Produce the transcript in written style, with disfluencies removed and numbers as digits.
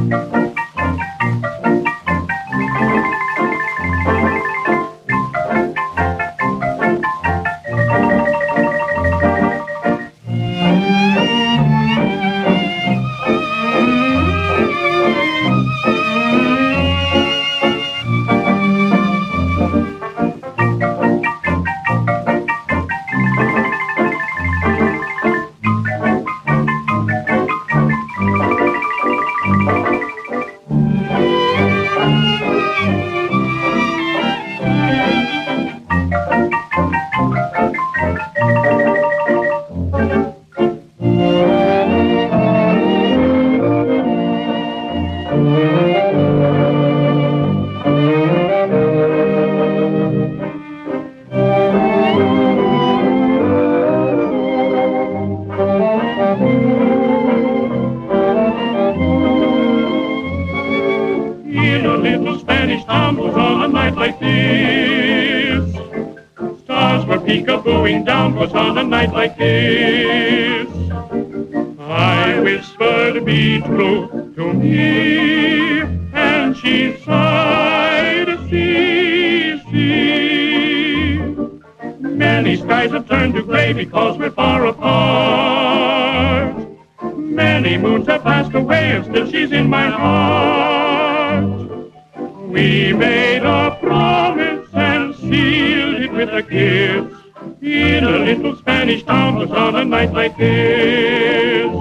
In a little Spanish town was on a night like this. Stars were peekabooing down, was on a night like this. I whispered, be true to me, and she sighed, see. Many skies have turned to gray because we're far apart. Many moons have passed away and still she's in my heart. We made a promise and sealed it with a kiss. In a little Spanish town was on a night like this.